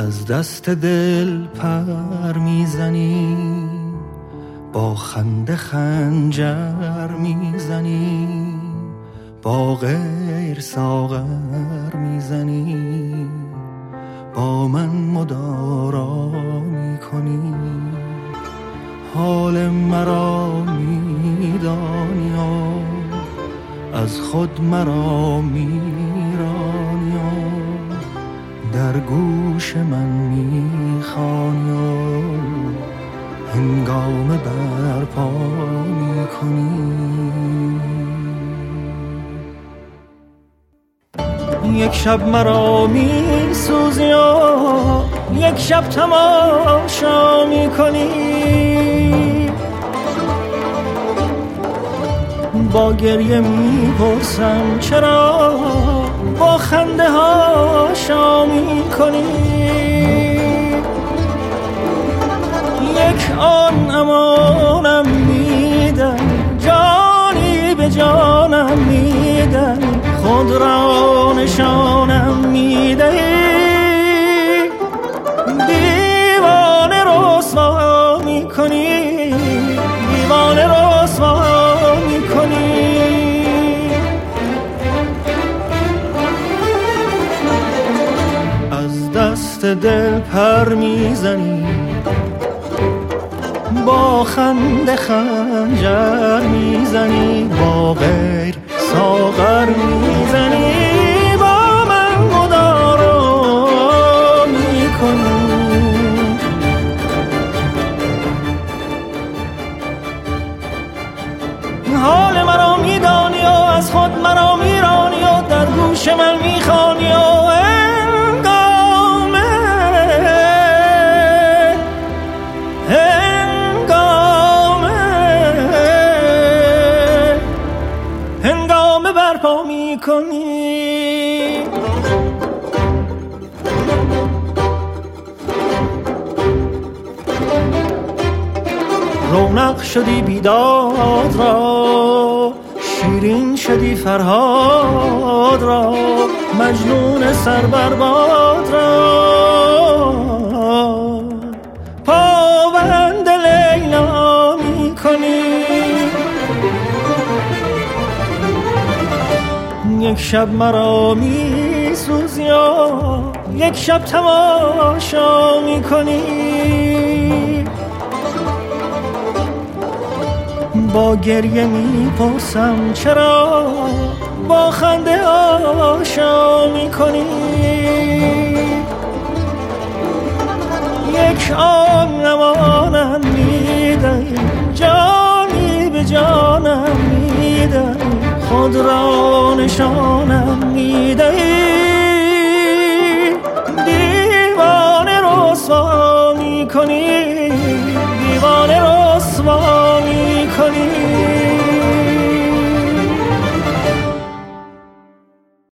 از دست دل پر میزنی، با خنده خنجر میزنی، با غیر ساغر میزنی، با من مدارا میکنی. حال مرا میدانی و از خود مرا میرانی و در گوش من میخوانی و هنگام برپا میکنی. یک شب مرا میسوزی و یک شب تماشا میکنی، با گریه میپرسم چرا با خنده ها شام میکنی. یک آن امانم میدن، جانی به جانم میدن، خود را نشانم میدهی. دیوانه رسوا میکنی، دیوانه رسوا میکنی. از دست دل پر میزنی، با خنده خنجر میزنی، با غیر ساغر میزنی، با من مدارا میکنی. حال مرا میدانی و از خود مرا میرانی و در گوش من میخوانی و هنگام برپا میکنی. رونق شدی بیداد را، شیرین شدی فرهاد را، مجنون سربرباد را پابند لیلا میکنی. یک شب مرا میسوزی و یک شب تماشا میکنی، با گریه میپرسم چرا با خنده آشا میکنی. یک آن امانم میدهی، جانی به جانم میدهی، خود را نشانم میدهی. دیوانه رسوا میکنی.